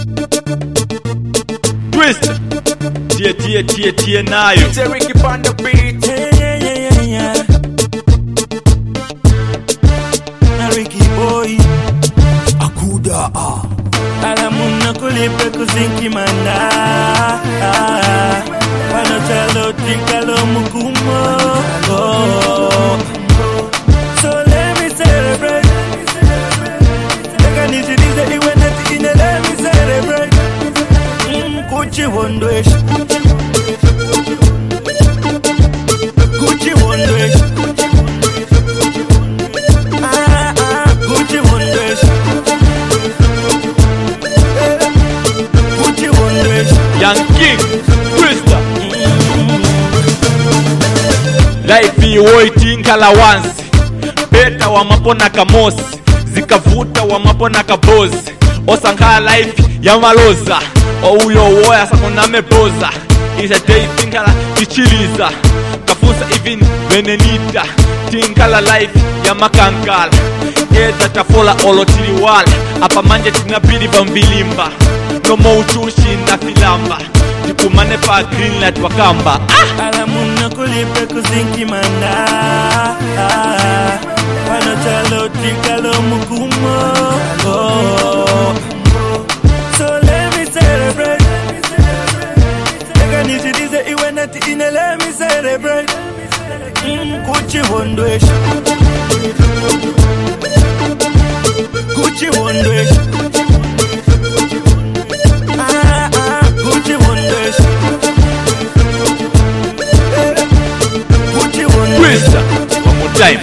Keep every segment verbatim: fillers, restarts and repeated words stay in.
Twist. Tie tie tie tie nayo. It's a Ricky on the beat. Yeah, yeah, yeah, yeah, yeah. A Ricky boy. Akuda ah. Alamuna kulipe kuzinki manda. Panotalo tikalo mukumo. Oh. So let me celebrate. Lekanishirize iwe nati ine, let me celebrate. Gucci wondwesh. Gucci wondwesh. Ah ah, Gucci wondwesh. Gucci wondwesh. Young King, Twister. Life iwoiting kala once. Beta wa mapona kamosi. Zikavuta wa mapona kabozi. Osanga life ya maloza. Ouyo woya sakoname boza. Is a day tinkala kichiliza. Kafusa even venenita. Tinkala life ya makankala. Eza tafola olotiliwala. Apa manje tinabidi bambilimba. Nomo uchushi na filamba. Tikumane pa green light wakamba. Ah! Alamuna kulipe kuzinki manda. Panotalo tikalo mukumo. Oh. So let me celebrate. Lekanishirize iwe nati ine, let me celebrate. Gucci wondwesh. Gucci wondwesh. Ah ah, Gucci wondwesh. Gucci wondwesh. Twister. One more time.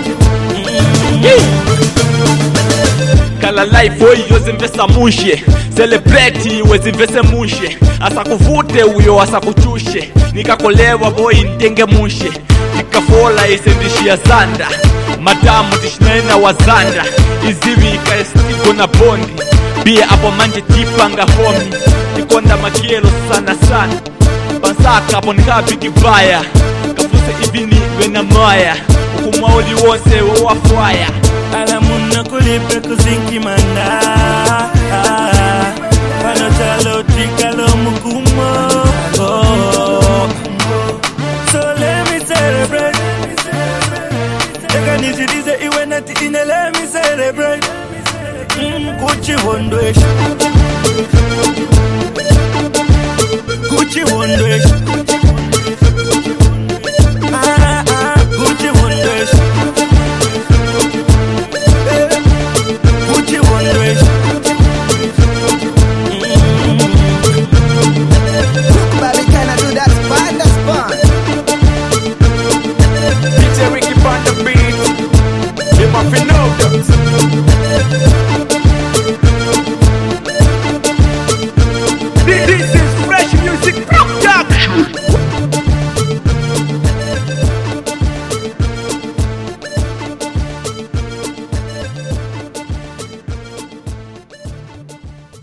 Kala life oyo zimvesa mushe. Celebrate wezi mvese mushe. Asa kuvute uyo asa kuchushe. Nikakolewa boy ntenge mushe. Nikafola isendishia zanda. Madamu tishinena wazanda. Izivi ikaestigo na bondi. Bia hapo manje tipanga homi. Nikonda makielo sana sana. Bansaka hapo nikabi kibaya. Kafuse ibini wena maya. Ukumwaoli wose wawafwaya. Alamuna kulipe kuzinki manda.